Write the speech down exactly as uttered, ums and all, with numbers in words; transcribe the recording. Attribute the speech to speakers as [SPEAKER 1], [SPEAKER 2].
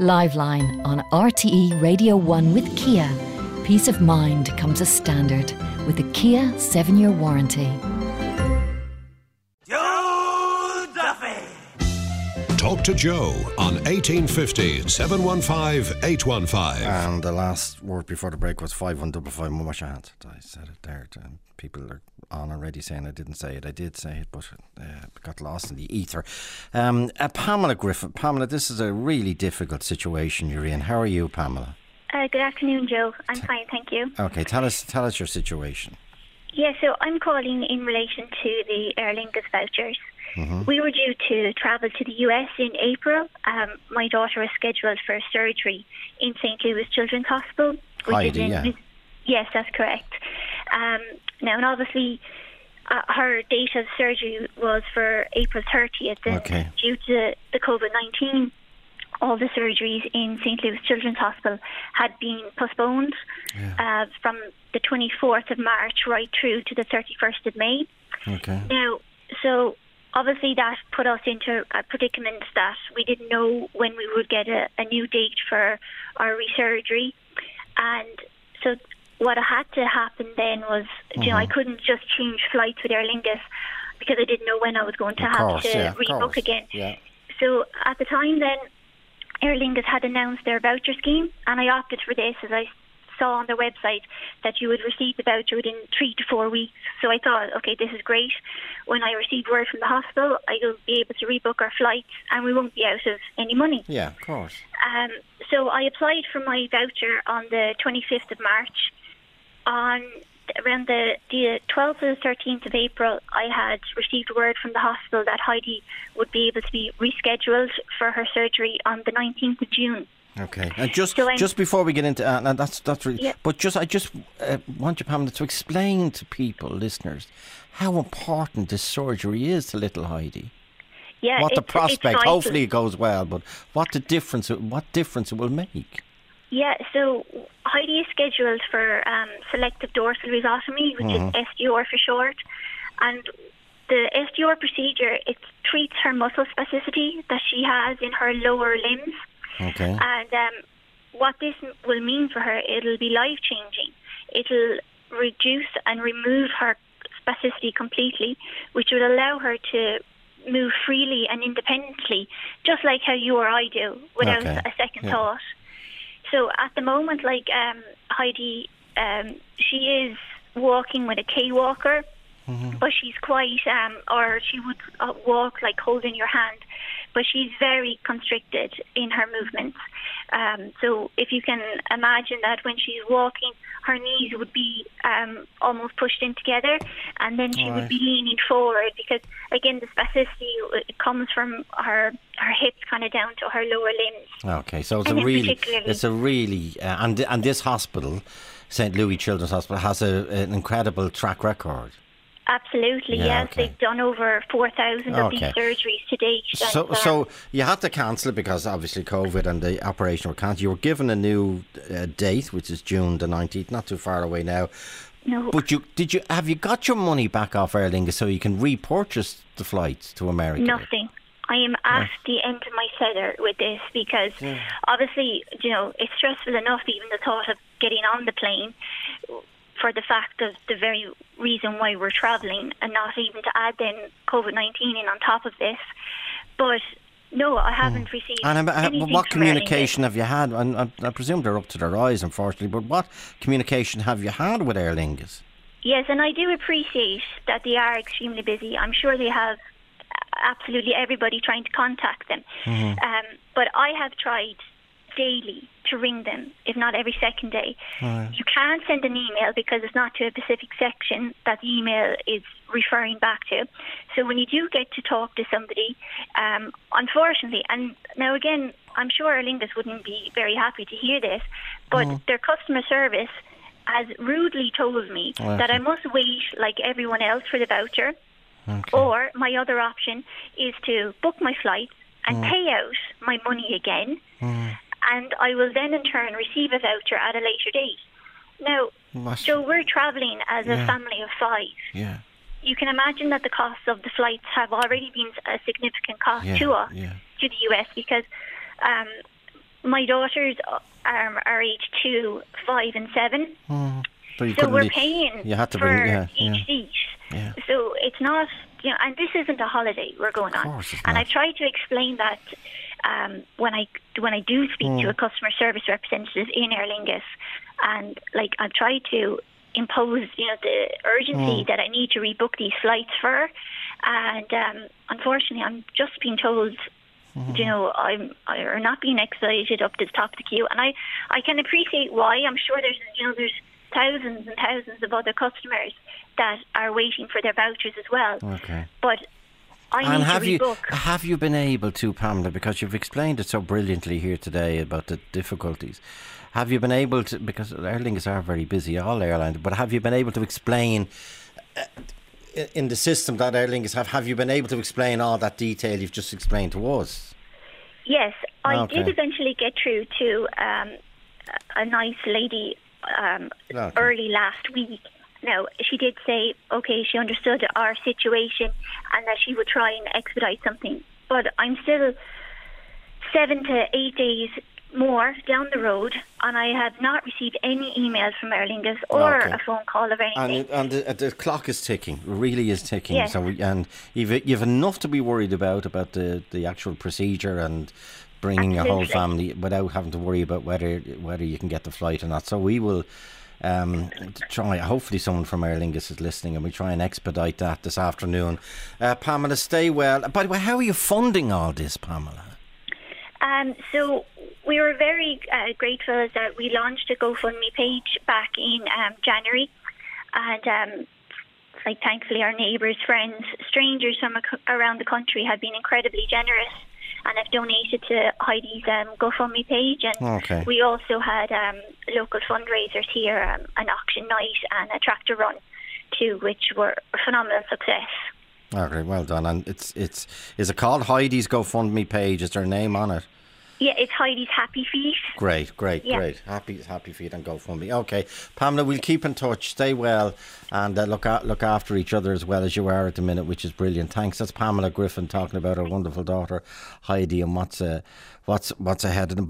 [SPEAKER 1] Liveline on R T E Radio one with Kia. Peace of mind comes as standard with a Kia seven-year warranty.
[SPEAKER 2] Joe Duffy!
[SPEAKER 3] Talk to Joe on eighteen fifty, seven one five, eight one five.
[SPEAKER 4] And the last word before the break was five one five five. Wash your hands. I said it there. To, people are on already saying I didn't say it. I did say it, but uh, got lost in the ether. Um, uh, Pamela Griffin. Pamela, this is a really difficult situation you're in. How are you, Pamela?
[SPEAKER 5] Uh, good afternoon, Joe. I'm T- fine, thank you.
[SPEAKER 4] Okay, tell us tell us your situation.
[SPEAKER 5] Yeah, so I'm calling in relation to the Aer Lingus vouchers. Mm-hmm. We were due to travel to the U S in April. Um, my daughter was scheduled for surgery in Saint Louis Children's Hospital. Which
[SPEAKER 4] Heidi,
[SPEAKER 5] is in,
[SPEAKER 4] yeah.
[SPEAKER 5] Yes, that's correct. Um, now, and obviously, uh, her date of surgery was for April thirtieth. And
[SPEAKER 4] okay.
[SPEAKER 5] Due to the COVID nineteen, all the surgeries in Saint Louis Children's Hospital had been postponed yeah. uh, from the twenty-fourth of March right through to the thirty-first of May.
[SPEAKER 4] Okay.
[SPEAKER 5] Now, so obviously that put us into a predicament that we didn't know when we would get a, a new date for our resurgery. And so what had to happen then was, mm-hmm. you know, I couldn't just change flights with Aer Lingus because I didn't know when I was going to
[SPEAKER 4] of
[SPEAKER 5] have
[SPEAKER 4] course,
[SPEAKER 5] to
[SPEAKER 4] yeah,
[SPEAKER 5] rebook again.
[SPEAKER 4] Yeah.
[SPEAKER 5] So at the time then, Aer Lingus had announced their voucher scheme, and I opted for this as I saw on their website that you would receive the voucher within three to four weeks. So I thought, okay, this is great. When I received word from the hospital, I will be able to rebook our flights and we won't be out of any money.
[SPEAKER 4] Yeah, of course.
[SPEAKER 5] Um, so I applied for my voucher on the twenty-fifth of March. On around the, the twelfth or the thirteenth of April, I had received word from the hospital that Heidi would be able to be rescheduled for her surgery on the nineteenth of June.
[SPEAKER 4] Okay, and just
[SPEAKER 5] so
[SPEAKER 4] just before we get into uh, and that's that's really,
[SPEAKER 5] yeah.
[SPEAKER 4] but just I just uh, want you, Pamela, to explain to people, listeners, how important this surgery is to little Heidi.
[SPEAKER 5] Yeah,
[SPEAKER 4] what the
[SPEAKER 5] it's,
[SPEAKER 4] prospect?
[SPEAKER 5] it's
[SPEAKER 4] hopefully it goes well, but what the difference? What difference it will make?
[SPEAKER 5] Yeah, so Heidi is scheduled for um, selective dorsal rhizotomy, which mm-hmm. is S D R for short, and the S D R procedure, it treats her muscle spasticity that she has in her lower limbs.
[SPEAKER 4] Okay.
[SPEAKER 5] And um, what this will mean for her, it'll be life-changing. It'll reduce and remove her spasticity completely, which will allow her to move freely and independently, just like how you or I do, without
[SPEAKER 4] okay.
[SPEAKER 5] a second
[SPEAKER 4] yeah.
[SPEAKER 5] thought. So at the moment, like um, Heidi, um, she is walking with a K-walker, mm-hmm. but she's quite, um, or she would uh, walk like holding your hand, but she's very constricted in her movements. Um, so if you can imagine that when she's walking, her knees would be um, almost pushed in together, and then she
[SPEAKER 4] All
[SPEAKER 5] would
[SPEAKER 4] right.
[SPEAKER 5] be leaning forward because, again, the spasticity it comes from her her hips kind of down to her lower limbs.
[SPEAKER 4] Okay, so it's
[SPEAKER 5] and
[SPEAKER 4] a really,
[SPEAKER 5] particularly,
[SPEAKER 4] it's a really, uh, and and this hospital, Saint Louis Children's Hospital, has a, an incredible track record.
[SPEAKER 5] Absolutely,
[SPEAKER 4] yeah,
[SPEAKER 5] yes.
[SPEAKER 4] okay.
[SPEAKER 5] They've done over four thousand of
[SPEAKER 4] Okay.
[SPEAKER 5] these surgeries to date.
[SPEAKER 4] So,
[SPEAKER 5] and, um,
[SPEAKER 4] so you had to cancel it because obviously COVID and the operation were cancelled. You were given a new uh, date, which is June the nineteenth, not too far away now.
[SPEAKER 5] No.
[SPEAKER 4] But you did you have you got your money back off Aer Lingus so you can repurchase the flights to America?
[SPEAKER 5] Nothing. I am at the end of my tether with this because
[SPEAKER 4] yeah.
[SPEAKER 5] obviously, you know, it's stressful enough even the thought of getting on the plane for the fact of the very reason why we're travelling, and not even to add then COVID nineteen in on top of this. But no, I haven't mm. received
[SPEAKER 4] and uh,
[SPEAKER 5] anything
[SPEAKER 4] what
[SPEAKER 5] from
[SPEAKER 4] communication have you had? And I, I presume they're up to their eyes, unfortunately, but what communication have you had with Aer Lingus?
[SPEAKER 5] Yes, and I do appreciate that they are extremely busy. I'm sure they have absolutely everybody trying to contact them. Mm-hmm. Um, but I have tried daily to ring them, if not every second day. Right. You can't send an email because it's not to a specific section that the email is referring back to. So when you do get to talk to somebody, um, unfortunately, and now again, I'm sure Aer Lingus wouldn't be very happy to hear this, but mm. their customer service has rudely told me okay. that I must wait like everyone else for the voucher. Okay. Or my other option is to book my flights and mm. pay out my money again, mm. and I will then in turn receive a voucher at a later date. Now, Must so we're travelling as yeah. a family of five.
[SPEAKER 4] Yeah.
[SPEAKER 5] You can imagine that the costs of the flights have already been a significant cost
[SPEAKER 4] yeah.
[SPEAKER 5] to us,
[SPEAKER 4] yeah.
[SPEAKER 5] to the U S, because um, my daughters are, are age two, five, and seven.
[SPEAKER 4] Mm. So, you
[SPEAKER 5] so we're
[SPEAKER 4] leave,
[SPEAKER 5] paying
[SPEAKER 4] you had to
[SPEAKER 5] for
[SPEAKER 4] bring, yeah,
[SPEAKER 5] each
[SPEAKER 4] yeah.
[SPEAKER 5] seat.
[SPEAKER 4] Yeah.
[SPEAKER 5] So it's not, you know, and this isn't a holiday we're going on.
[SPEAKER 4] Of course it's
[SPEAKER 5] and
[SPEAKER 4] not.
[SPEAKER 5] I try to explain that um, when I when I do speak
[SPEAKER 4] Mm.
[SPEAKER 5] to a customer service representative in Aer Lingus, and like I try to impose, you know, the urgency
[SPEAKER 4] Mm.
[SPEAKER 5] that I need to rebook these flights for, and um, unfortunately, I'm just being told.
[SPEAKER 4] Mm-hmm.
[SPEAKER 5] You know, I'm are not being expedited up to the top of the queue, and I, I can appreciate why. I'm sure there's you know there's thousands and thousands of other customers that are waiting for their vouchers as well.
[SPEAKER 4] Okay.
[SPEAKER 5] But I
[SPEAKER 4] And
[SPEAKER 5] need
[SPEAKER 4] have
[SPEAKER 5] to
[SPEAKER 4] you
[SPEAKER 5] rebook.
[SPEAKER 4] have you been able to, Pamela, because you've explained it so brilliantly here today about the difficulties. Have you been able to, because Aer Lingus are very busy, all airlines, but have you been able to explain uh, in the system that Aer Lingus have, have you been able to explain all that detail you've just explained to us?
[SPEAKER 5] Yes, I
[SPEAKER 4] Okay.
[SPEAKER 5] did eventually get through to um, a nice lady um,
[SPEAKER 4] Okay.
[SPEAKER 5] early last week. Now, she did say, okay, she understood our situation and that she would try and expedite something. But I'm still seven to eight days more down the road, and I have not received any emails from Aer Lingus or
[SPEAKER 4] Okay.
[SPEAKER 5] a phone call or anything.
[SPEAKER 4] And, it, and the, the clock is ticking, it really is ticking.
[SPEAKER 5] Yes.
[SPEAKER 4] So we, and you've you've enough to be worried about about the, the actual procedure and bringing your whole
[SPEAKER 5] Absolutely.
[SPEAKER 4] family without having to worry about whether whether you can get the flight or not. So we will um, try. Hopefully, someone from Aer Lingus is listening, and we try and expedite that this afternoon. Uh, Pamela, stay well. By the way, how are you funding all this, Pamela?
[SPEAKER 5] Um, so we were very uh, grateful that we launched a GoFundMe page back in um, January, and um, like thankfully our neighbours, friends, strangers from ac- around the country have been incredibly generous and have donated to Heidi's um, GoFundMe page. And
[SPEAKER 4] Okay.
[SPEAKER 5] we also had um, local fundraisers here, um, an auction night and a tractor run too, which were a phenomenal success.
[SPEAKER 4] Okay, well done. And it's it's is it called Heidi's GoFundMe page? Is there a name on it?
[SPEAKER 5] Yeah, it's Heidi's Happy Feet.
[SPEAKER 4] Great, great,
[SPEAKER 5] Yeah.
[SPEAKER 4] great. Happy, happy feet and GoFundMe. Okay, Pamela, we'll keep in touch. Stay well and uh, look a- look after each other as well as you are at the minute, which is brilliant. Thanks. That's Pamela Griffin talking about her wonderful daughter Heidi and what's uh, what's what's ahead of them.